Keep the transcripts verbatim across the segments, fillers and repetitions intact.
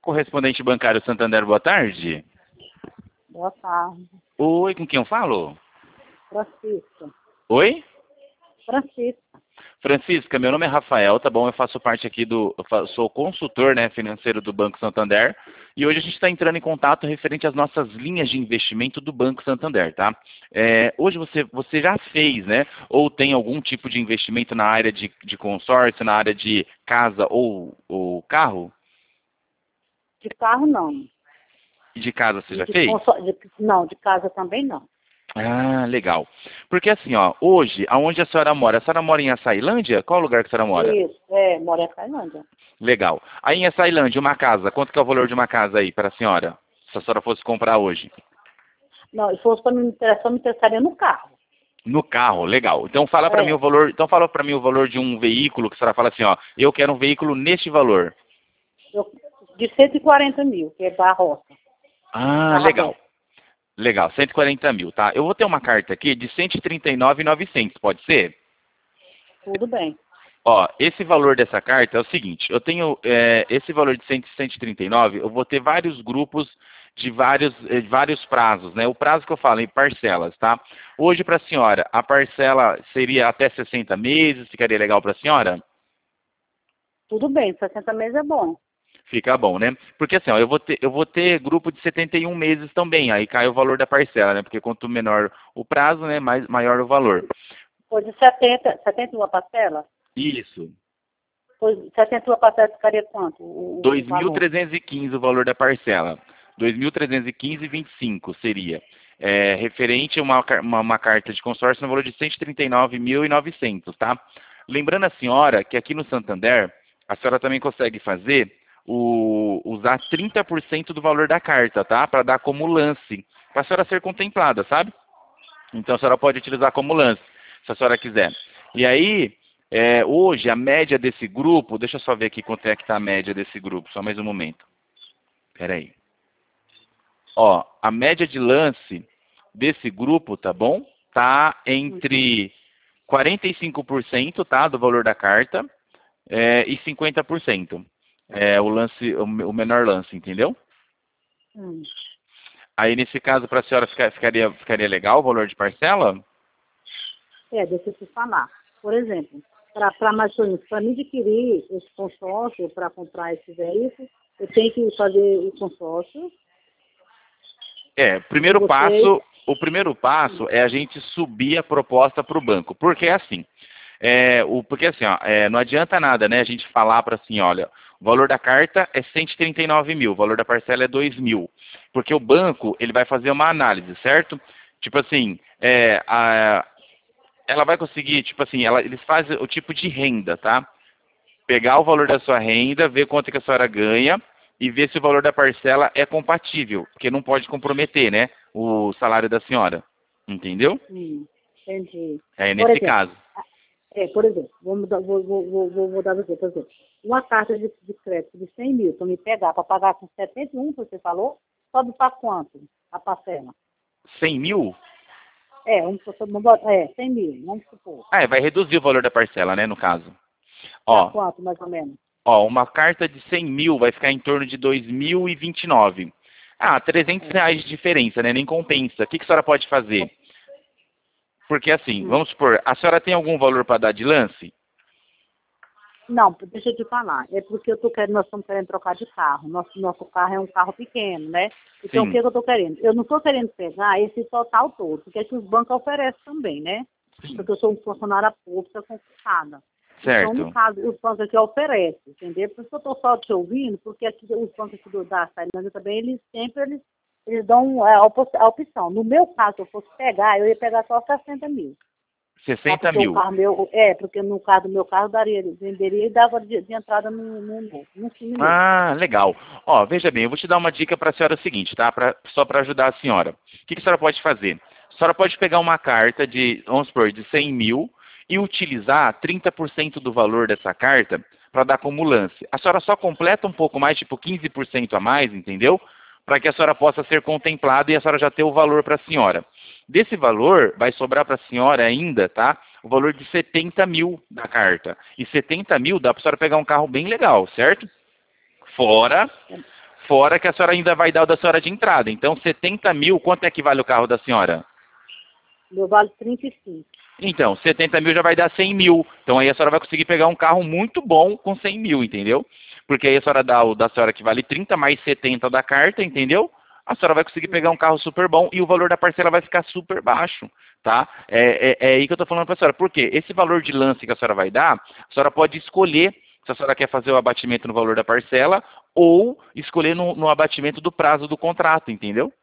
Correspondente bancário Santander, boa tarde. Boa tarde. Oi, com quem eu falo? Francisca. Oi? Francisca. Francisca, meu nome é Rafael, tá bom? Eu faço parte aqui do... Eu fa- sou consultor, né, financeiro do Banco Santander. E hoje a gente está entrando em contato referente às nossas linhas de investimento do Banco Santander, tá? É, hoje você, você já fez, né? Ou tem algum tipo de investimento na área de, de consórcio, na área de casa ou, ou carro? De carro, não. E de casa você E já de, fez? consó- de- não, de casa também não. Ah, legal. Porque assim, ó, hoje, aonde a senhora mora? A senhora mora em Açailândia? Qual lugar que a senhora mora? Isso, é, moro em Tailândia. Legal. Aí em Açailândia, uma casa, quanto que é o valor de uma casa aí para a senhora? Se a senhora fosse comprar hoje? Não, se fosse para me interessar, eu me interessaria no carro. No carro, legal. Então fala para mim o É, valor, então fala para mim o valor de um veículo que a senhora fala assim, ó, eu quero um veículo neste valor. eu, de cento e quarenta mil, que é da roça. Ah, Carro legal. aberto. Legal, cento e quarenta mil, tá? Eu vou ter uma carta aqui de cento e trinta e nove mil e novecentos, pode ser? Tudo bem. Ó, esse valor dessa carta é o seguinte, eu tenho é, esse valor de cem, cento e trinta e nove, eu vou ter vários grupos de vários, eh, vários prazos, né? O prazo que eu falo em parcelas, tá? Hoje para a senhora, a parcela seria até sessenta meses, ficaria legal para a senhora? Tudo bem, sessenta meses é bom. Fica bom, né? Porque assim, ó, eu vou ter, eu vou ter grupo de setenta e um meses também, aí cai o valor da parcela, né? Porque quanto menor o prazo, né, mais, maior o valor. Pois de setenta, setenta uma parcela? Isso. Pois setenta uma parcela ficaria quanto? O, o dois mil valor? trezentos e quinze o valor da parcela. dois mil trezentos e quinze vírgula vinte e cinco seria. É, referente a uma, car- uma, uma carta de consórcio no valor de cento e trinta e nove mil e novecentos, tá? Lembrando a senhora que aqui no Santander, a senhora também consegue fazer o, usar trinta por cento do valor da carta, tá? Para dar como lance, para a senhora ser contemplada, sabe? Então a senhora pode utilizar como lance, se a senhora quiser. E aí, é, hoje, a média desse grupo, deixa eu só ver aqui quanto é que está a média desse grupo, só mais um momento. Espera aí. Ó, a média de lance desse grupo, tá bom? Tá Uhum. entre quarenta e cinco por cento, tá, do valor da carta, é, e cinquenta por cento. É o lance, o o menor lance, entendeu? Hum. Aí nesse caso, para a senhora ficar- ficaria, ficaria legal o valor de parcela? É, deixa eu te falar. Por exemplo, para mais para mim adquirir esse consórcio, para comprar esse veículo, eu tenho que fazer o consórcio É, com primeiro vocês. passo, o primeiro passo é a gente subir a proposta para o banco. Porque é assim, é, o, porque assim, ó, é, não adianta nada, né, a gente falar para assim, olha, o valor da carta é cento e trinta e nove mil, o valor da parcela é dois mil. Porque o banco, ele vai fazer uma análise, certo? Tipo assim, é, a, ela vai conseguir, tipo assim, ela, eles fazem o tipo de renda, tá? Pegar o valor da sua renda, ver quanto que a senhora ganha e ver se o valor da parcela é compatível, porque não pode comprometer, né, o salário da senhora. Entendeu? Hum, entendi. É Por nesse exemplo, caso. é, por exemplo, vamos dar, vou, vou, vou, vou, vou dar você, por exemplo, uma carta de, de crédito de cem mil, para me pegar, para pagar com setenta e um, que você falou, sobe para quanto a parcela? cem mil? É, vamos, vamos botar- é, cem mil, vamos supor. Ah, é, vai reduzir o valor da parcela, né, no caso. Para Ó, quanto, mais ou menos? ó, uma carta de cem mil vai ficar em torno de dois mil e vinte e nove. Ah, trezentos É. reais de diferença, né, nem compensa. O que, que a senhora pode fazer? Porque assim, Hum. vamos supor, a senhora tem algum valor para dar de lance? Não, deixa eu te falar. É porque eu tô querendo, nós estamos querendo trocar de carro. Nosso, nosso carro é um carro pequeno, né? Então, o Sim, que, que eu estou querendo? Eu não estou querendo pegar esse total todo, porque é que os bancos oferecem também, né? sim. Porque eu sou um funcionária pública concursada. Então, no Certo. caso, os bancos aqui oferecem, entendeu? Por isso que eu estou só te ouvindo, porque aqui os bancos aqui do, da Tailândia também, eles sempre eles, eles dão é, a, opos- a opção. No meu caso, se eu fosse pegar, eu ia pegar só sessenta mil. Tá? sessenta Porque o mil. carro meu, é, porque no caso do meu carro daria, venderia e dava de, de entrada no, no novo, no Cine novo. Ah, legal. Ó, veja bem, eu vou te dar uma dica para a senhora seguinte, tá? Pra, só para ajudar a senhora. O que, que a senhora pode fazer? A senhora pode pegar uma carta de, vamos supor, de cem mil e utilizar trinta por cento do valor dessa carta para dar como lance. A senhora só completa um pouco mais, tipo quinze por cento a mais, entendeu? Para que a senhora possa ser contemplada e a senhora já ter o valor para a senhora. Desse valor, vai sobrar para a senhora ainda, tá? O valor de setenta mil da carta. E setenta mil dá para a senhora pegar um carro bem legal, certo? Fora, fora que a senhora ainda vai dar o da senhora de entrada. Então, setenta mil, quanto é que vale o carro da senhora? Meu vale trinta e cinco. Então, setenta mil já vai dar cem mil. Então, aí a senhora vai conseguir pegar um carro muito bom com cem mil, entendeu? Porque aí a senhora dá o da senhora que vale trinta mais setenta da carta, entendeu? A senhora vai conseguir pegar um carro super bom e o valor da parcela vai ficar super baixo, tá? É, é, é aí que eu tô falando pra senhora. Por quê? Esse valor de lance que a senhora vai dar, a senhora pode escolher se a senhora quer fazer o abatimento no valor da parcela ou escolher no, no abatimento do prazo do contrato, entendeu?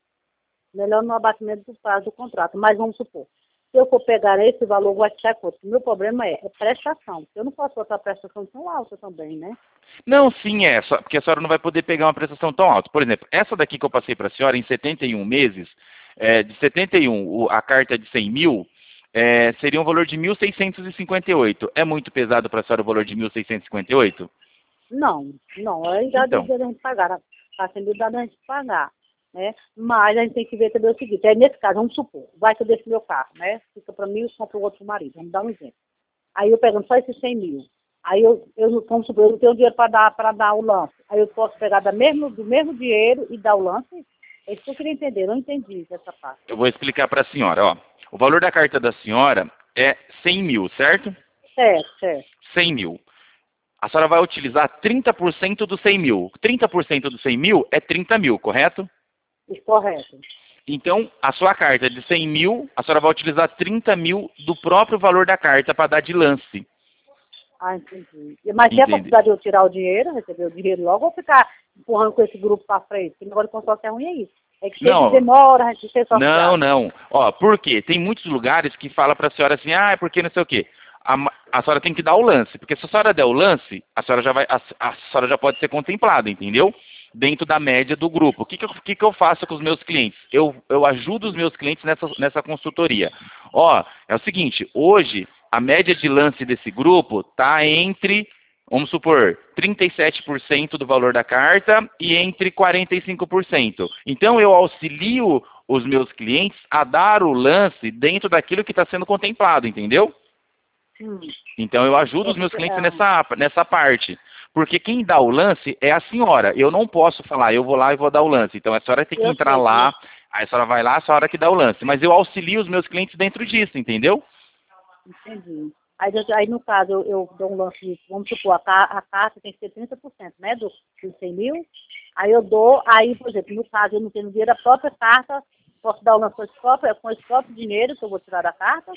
Melhor no abatimento do prazo do contrato. Mas vamos supor, se eu for pegar esse valor, eu vou achar quanto? O meu problema é, é prestação. Eu não posso botar prestação tão alta também, né? Não, sim, é, só, porque a senhora não vai poder pegar uma prestação tão alta. Por exemplo, essa daqui que eu passei para a senhora, em setenta e um meses, é, de setenta e um, o- a carta de cem mil, é, seria um valor de mil seiscentos e cinquenta e oito. É muito pesado para a senhora o valor de mil seiscentos e cinquenta e oito? Não, não. Aí dá de Então, a gente pagar. Está sendo dado a gente pagar. Né? Mas a gente tem que ver também o seguinte, aí nesse caso, vamos supor, vai que eu deixo meu carro, né? Fica para mim e compra o outro pro marido, vamos dar um exemplo. Aí eu pegando só esses cem mil. Aí eu, eu não- vamos supor, eu não tenho dinheiro para dar, para dar o lance. Aí eu posso pegar da mesmo, do mesmo dinheiro e dar o lance? É isso que eu queria entender, eu não entendi essa parte. eu vou explicar para a senhora, ó. O valor da carta da senhora é cem mil, certo? Certo, certo. cem mil. A senhora vai utilizar trinta por cento do cem mil. trinta por cento do cem mil é trinta mil, correto? Isso, correto. Então, a sua carta de cem mil, a senhora vai utilizar trinta mil do próprio valor da carta para dar de lance. Ah, entendi. E- Mas tem a Entende? possibilidade de eu tirar o dinheiro, receber o dinheiro logo, ou ficar empurrando com esse grupo para frente? Porque o negócio de consórcio é ruim, é isso. É que sempre Não, demora, a gente tem não, sociedade. não. Ó, por quê? Tem muitos lugares que fala para a senhora assim, ah, é porque não sei o quê. A, ma- a senhora tem que dar o lance, porque se a senhora der o lance, a senhora já vai, a, a senhora já pode ser contemplada, entendeu? Dentro da média do grupo. O que, que, eu, o que que eu faço com os meus clientes? Eu, eu ajudo os meus clientes nessa, nessa consultoria. Ó, é o seguinte, hoje a média de lance desse grupo está entre, vamos supor, trinta e sete por cento do valor da carta e entre quarenta e cinco por cento. Então eu auxilio os meus clientes a dar o lance dentro daquilo que está sendo contemplado, entendeu? Hum. Então eu ajudo os meus Esse- clientes é, nessa, nessa parte. Porque quem dá o lance é a senhora. Eu não posso falar, eu vou lá e vou dar o lance. Então a senhora tem que eu entrar sei, lá, aí a senhora vai lá, a senhora que dá o lance. Mas eu auxilio os meus clientes dentro disso, entendeu? entendi. Aí, eu- aí no caso, eu, eu dou um lance disso, vamos supor, a, ca- a carta tem que ser trinta por cento, né, do- dos cem mil. Aí eu dou, aí, por exemplo, no caso, eu não tenho dinheiro, a própria carta, posso dar o lance com esse próprio, com esse próprio dinheiro que eu vou tirar da carta?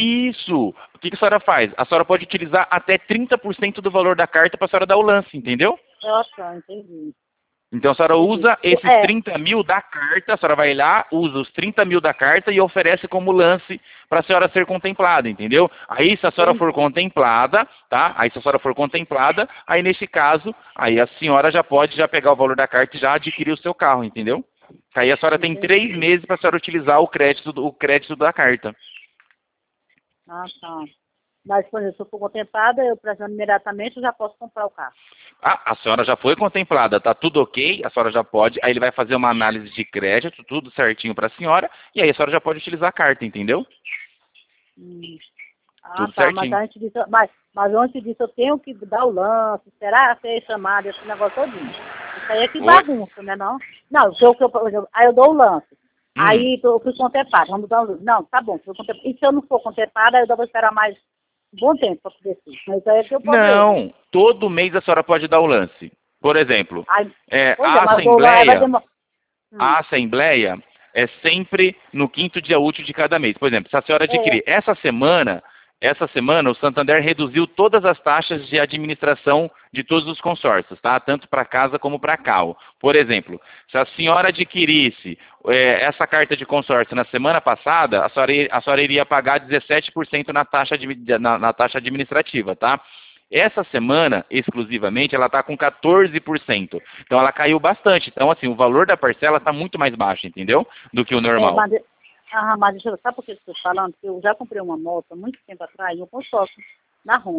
Isso! O que que a senhora faz? A senhora pode utilizar até trinta por cento do valor da carta para a senhora dar o lance, entendeu? Nossa, entendi. Então a senhora Entendi. usa esses É, trinta mil da carta, a senhora vai lá, usa os trinta mil da carta e oferece como lance para a senhora ser contemplada, entendeu? Aí se a senhora for entendi. contemplada, tá? Aí se a senhora for contemplada, aí nesse caso, aí a senhora já pode já pegar o valor da carta e já adquirir o seu carro, entendeu? Aí a senhora tem três Entendi. meses para a senhora utilizar o crédito, do- o crédito da carta. Ah, tá. Mas, por exemplo, se eu for contemplada, eu precisando imediatamente, eu já posso comprar o carro. Ah, a senhora já foi contemplada, tá tudo ok, a senhora já pode, aí ele vai fazer uma análise de crédito, tudo certinho para a senhora, e aí a senhora já pode utilizar a carta, entendeu? Hum. Ah, Tudo tá, mas certinho. antes disso, mas, mas antes disso eu tenho que dar o lance, esperar ser chamado, esse negócio todinho. Isso aí é que Oi? bagunça, né não? Não, se eu, que eu, por exemplo, aí eu dou o lance. Hum. Aí tô- eu fui contemplada, vamos dar o lance. Não, tá bom, fui contemplada. E se eu não for contemplada, aí eu vou esperar mais um bom tempo para poder ser. Mas isso aí é que é o problema. Não, todo mês a senhora pode dar o lance. Por exemplo, Aí, é, pois é, a mas eu dou o lance, aí vai assembleia, demorar. Hum, a assembleia é sempre no quinto dia útil de cada mês. Por exemplo, se a senhora é, adquirir essa semana, essa semana o Santander reduziu todas as taxas de administração de todos os consórcios, tá? Tanto para casa como para carro. Por exemplo, se a senhora adquirisse é, essa carta de consórcio na semana passada, a senhora, a senhora iria pagar dezessete por cento na taxa, admi- na, na taxa administrativa, tá? Essa semana, exclusivamente, ela está com quatorze por cento. Então, ela caiu bastante. Então, assim, o valor da parcela está muito mais baixo, entendeu? Do que o é, normal. mas, ah, mas deixa eu, sabe por que eu estou falando? Porque eu já comprei uma moto há muito tempo atrás, um consórcio, na Honda.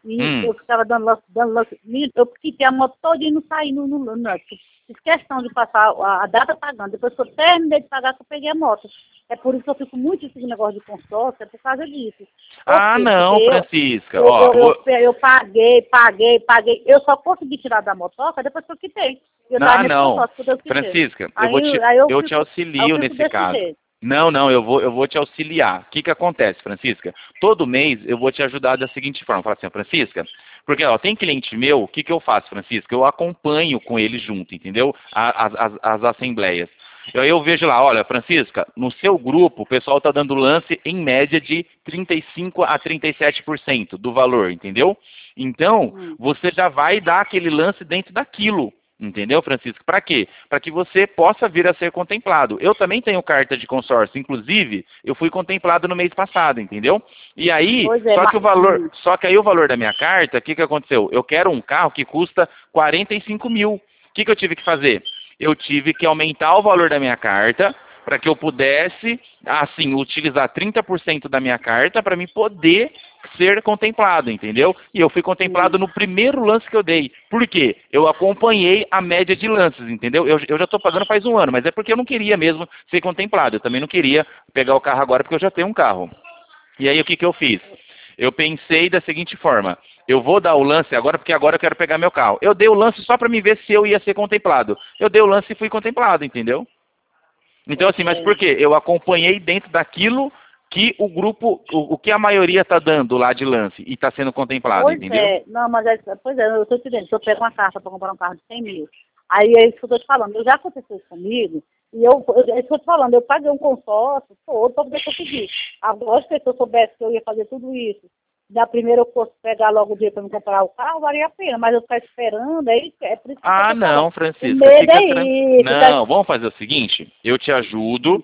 E Hum. eu ficava dando lance, dando lance. Eu quitei a moto toda e não saí no, no, no, no Fiz questão de passar a, a data pagando. Depois que eu terminei de pagar, que eu peguei a moto. É por isso que eu fico muito esse negócio de consórcio, é por causa disso. Por Ah, quê? não, Porque eu, Francisca. eu, Ó, eu, vou... eu, eu paguei, paguei, paguei. Eu só consegui tirar da motoca depois que eu quitei. Eu tava Ah, nesse não. consórcio, quando eu quitei. Francisca, eu vou Aí, te, aí eu eu te fico, aí eu auxilio fico nesse desse caso. jeito. Não, não, eu vou, eu vou te auxiliar. O que que acontece, Francisca? Todo mês eu vou te ajudar da seguinte forma. Fala assim, Francisca, porque ó, tem cliente meu, o que que eu faço, Francisca? Eu acompanho com ele junto, entendeu? A- As, as, as assembleias. Aí eu vejo lá, olha, Francisca, no seu grupo o pessoal está dando lance em média de trinta e cinco a trinta e sete por cento do valor, entendeu? Então, Hum. você já vai dar aquele lance dentro daquilo. Entendeu, Francisco? Para quê? Para que você possa vir a ser contemplado. Eu também tenho carta de consórcio, inclusive, eu fui contemplado no mês passado, entendeu? E aí, Pois é, só que mas, o valor, hum. só que aí o valor da minha carta, o que que aconteceu? Eu quero um carro que custa quarenta e cinco mil. O que que eu tive que fazer? Eu tive que aumentar o valor da minha carta para que eu pudesse, assim, utilizar trinta por cento da minha carta para me poder ser contemplado, entendeu? E eu fui contemplado Hum. no primeiro lance que eu dei. Por quê? Eu acompanhei a média de lances, entendeu? Eu, eu já estou pagando faz um ano, mas é porque eu não queria mesmo ser contemplado. Eu também não queria pegar o carro agora porque eu já tenho um carro. E aí o que que eu fiz? Eu pensei da seguinte forma: eu vou dar o lance agora porque agora eu quero pegar meu carro. Eu dei o lance só para me ver se eu ia ser contemplado. Eu dei o lance e fui contemplado, entendeu? Então, Pois assim, mas é. por quê? Eu acompanhei dentro daquilo que o grupo, o, o que a maioria está dando lá de lance e está sendo contemplado, Pois entendeu? é, não, mas é, pois é, eu estou te dizendo, se eu pego uma carta para comprar um carro de cem mil, aí é isso que eu estou te falando, eu já aconteceu isso comigo, e eu, eu, é isso que eu estou te falando, eu paguei um consórcio todo para poder conseguir. Agora, se eu soubesse que eu ia fazer tudo isso, da primeira eu fosse pegar logo o dia para me comprar o carro, valia a pena, mas eu ficar esperando, é, isso, é por isso que eu Ah, estou te falando. não, O Francisca, medo fica é tranquilo. isso, tá? Não, vamos fazer o seguinte, eu te ajudo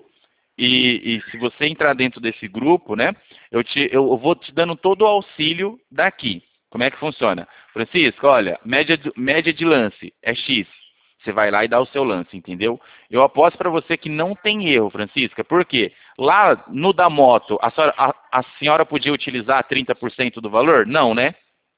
e, e se você entrar dentro desse grupo, né, eu, te, eu, eu vou te dando todo o auxílio daqui. Como é que funciona? Francisco, olha, média, de- média de lance é X. Você vai lá e dá o seu lance, entendeu? Eu aposto para você que não tem erro, Francisca. Por quê? Lá no da moto, a senhora, a, a senhora podia utilizar trinta por cento do valor? Não, né?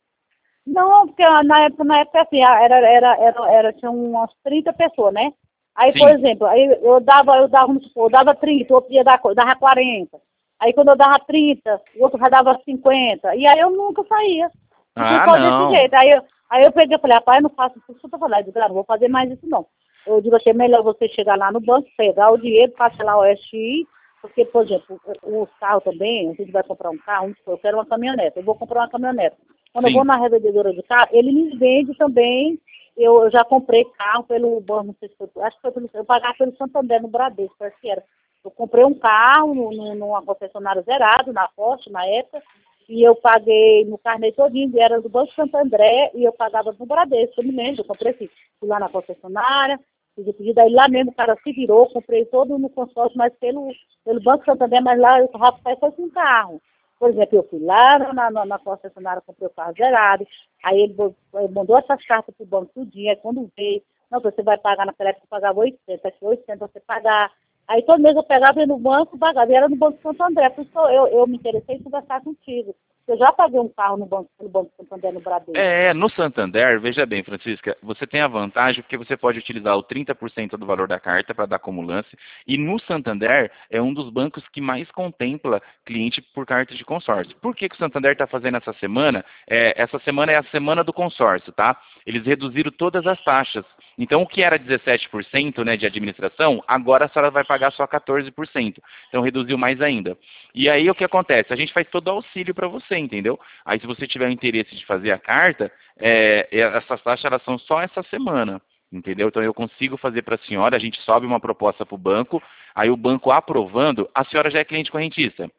Não, porque na época, na época assim, era, era, era, era, tinha umas trinta pessoas, né? Aí, por Sim. exemplo, aí eu dava, eu dava, vamos supor, eu dava trinta, o outro dia dava, dava quarenta. Aí quando eu dava trinta, o outro já dava cinquenta. E aí eu nunca saía. Fiquei Ah, só desse não. jeito. Aí eu, aí eu peguei e falei, rapaz, eu não faço isso que eu tô falando. Eu digo, ah, não vou fazer mais isso não. Eu digo assim, é melhor você chegar lá no banco, pegar o dinheiro, passar lá o S I, porque, por exemplo, os carros também, a gente vai comprar um carro, vamos supor, eu quero uma caminhonete, eu vou comprar uma caminhonete. Quando eu vou Sim. na revendedora de carro, ele me vende também. Eu, eu já comprei carro pelo banco, não sei se foi, acho que foi pelo, eu pagava pelo Santander no Bradesco, parece que era. Eu comprei um carro no, no, numa concessionária zerado, na Porsche, na época, e eu paguei no carnê todinho, era do Banco Santander, e eu pagava no Bradesco, eu me lembro, eu comprei assim, fui lá na concessionária, fiz o pedido, aí lá mesmo o cara se virou, comprei todo no consórcio, mas pelo, pelo Banco Santander, mas lá o rapaz foi com carro. Por exemplo, eu fui lá na, na, na concessionária, comprei o carro zerado, aí ele, bo- ele mandou essas cartas para o banco tudinho, aí quando veio, não, você vai pagar naquela época, eu pagava oitocentos, aqui oitocentos você pagar. Aí todo mês eu pegava ia no banco, pagava, e era no Banco Santo André, por isso que eu, eu, eu me interessei em conversar contigo. Eu já paguei um carro no banco, no Banco Santo André, no Bradesco. É, no Santander, veja bem, Francisca, você tem a vantagem porque você pode utilizar o trinta por cento do valor da carta para dar como lance, e no Santander é um dos bancos que mais contempla cliente por carta de consórcio. Por que, que o Santander está fazendo essa semana? É, essa semana é a semana do consórcio, tá? Eles reduziram todas as taxas. Então, o que era dezessete por cento, né, de administração, agora a senhora vai pagar só quatorze por cento. Então, reduziu mais ainda. E aí, o que acontece? A gente faz todo o auxílio para você, entendeu? Aí, se você tiver o interesse de fazer a carta, é, essas taxas elas são só essa semana, entendeu? Então, eu consigo fazer para a senhora, a gente sobe uma proposta para o banco, aí o banco aprovando, a senhora já é cliente correntista.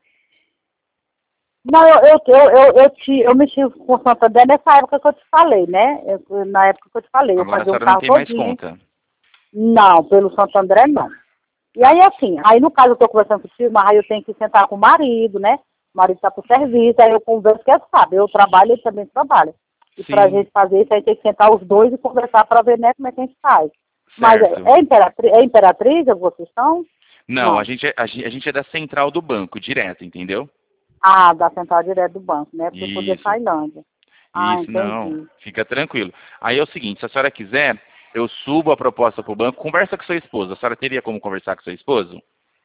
Não, eu, eu, eu, eu, eu, te, eu mexi com o Santander nessa época que eu te falei, né? Eu- na época que eu te falei, eu Agora a paguei um senhora não carro tem mais todinho. conta. Não, pelo Santo André não. E Tá. aí assim, aí no caso eu estou conversando contigo, mas aí eu tenho que sentar com o marido, né? O marido está pro serviço, aí eu converso, que sabe, eu trabalho, ele também trabalha. E para a Sim, gente fazer isso, aí tem que sentar os dois e conversar para ver, né, como é que a gente faz. Mas é, certo. é imperatriz, é imperatriz a vocês estão? Não, a Não. gente, é, a gente a gente é da central do banco, direto, entendeu? Ah, da central direto do banco, né? Porque eu sou de Isso. Tailândia. Ah, Isso, não. entendi. Fica tranquilo. Aí é o seguinte, se a senhora quiser, eu subo a proposta para o banco, conversa com seu esposo. A senhora teria como conversar com seu esposo?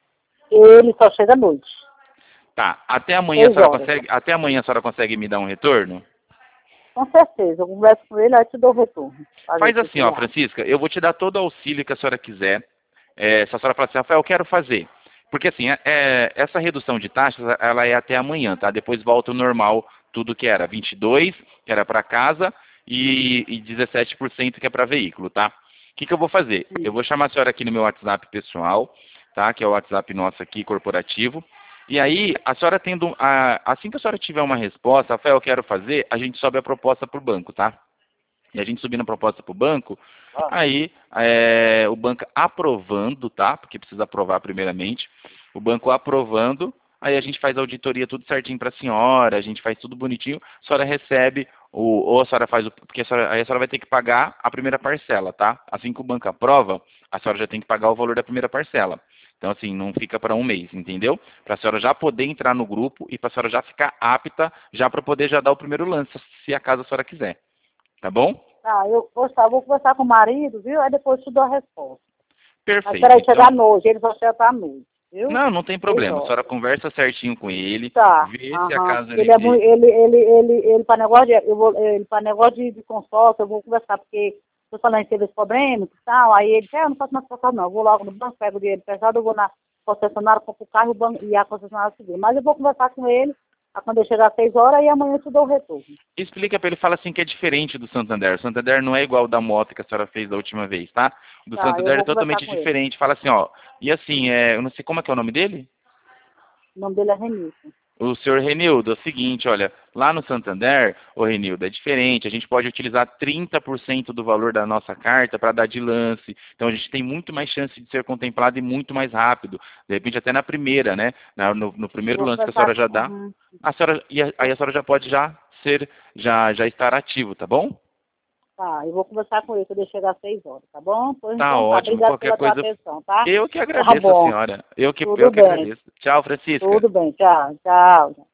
Ele só chega à noite, Tá. Até amanhã a seis senhora horas. consegue, até amanhã a senhora consegue me dar um retorno? Com certeza, eu converso com ele, aí te dou o retorno. Pra ver Faz o que que assim, ele ó, acha. Francisca, eu vou te dar todo o auxílio que a senhora quiser. É, se a senhora falar assim, Rafael, eu quero fazer. Porque assim, é, é, essa redução de taxas, ela é até amanhã, tá? Depois volta o normal, tudo que era vinte e dois por cento, que era para casa, e, e dezessete por cento que é para veículo, tá? O que, que eu vou fazer? Eu Sim. vou chamar a senhora aqui no meu WhatsApp pessoal, tá? Que é o WhatsApp nosso aqui, corporativo. E aí, a senhora tendo, a, assim que a senhora tiver uma resposta, Rafael, eu quero fazer, a gente sobe a proposta para o banco, tá? E a gente subindo a proposta para o banco, aí é, o banco aprovando, tá? Porque precisa aprovar primeiramente. O banco aprovando, aí a gente faz a auditoria tudo certinho para a senhora, a gente faz tudo bonitinho, a senhora recebe, o, ou a senhora faz o. Porque a senhora, aí a senhora vai ter que pagar a primeira parcela, tá? Assim que o banco aprova, a senhora já tem que pagar o valor da primeira parcela. Então, assim, não fica para um mês, entendeu? Para a senhora já poder entrar no grupo e para a senhora já ficar apta, já para poder já dar o primeiro lance, se acaso a senhora quiser. Tá bom? Tá, eu vou, tá, vou conversar com o marido, viu? Aí depois te dou a resposta. Mas Perfeito. peraí, chegar à Então, noite, ele só chega à noite, viu? não, não tem Seis problema. A senhora horas. conversa certinho com ele, Tá, vê se aham. acaso ele, Ele é muito, ele- ele, ele, ele, ele, para negócio de, eu vou, ele, para negócio de, de consórcio, eu vou conversar, porque eu falando que teve esse problema e tal, aí ele disse, ah, eu não faço mais consórcio não, eu vou logo no banco, pego o dinheiro pesado, eu vou na concessionária, compro o carro e o banco, e a concessionária seguir. Mas eu vou conversar com ele, a quando ele chegar às seis horas, e amanhã eu te dou o retorno. explica para ele, fala assim que é diferente do Santander. O Santander não é igual ao da moto que a senhora fez da última vez, tá? O do Tá, eu Santander é vou conversar totalmente com ele. diferente. Fala assim, ó, e assim, é, eu não sei como é que é o nome dele? O nome dele é Renilson. O senhor Renildo, é o seguinte, olha, lá no Santander, o Renildo, é diferente, a gente pode utilizar trinta por cento do valor da nossa carta para dar de lance, então a gente tem muito mais chance de ser contemplado e muito mais rápido, de repente até na primeira, né, Na- no, no Eu primeiro vou lance que a conversar senhora já com... dá, Uhum. a senhora, e a- aí a senhora já pode já ser, já, já estar ativo, tá bom? Tá, eu vou conversar com ele quando ele chegar às seis horas, tá bom? Pois Tá então tá, ótimo, obrigado qualquer pela tua coisa, atenção, tá? eu que Tá agradeço a bom, senhora, eu que, tudo eu que bem, agradeço. Tchau, Francisca. tudo bem, tchau, tchau.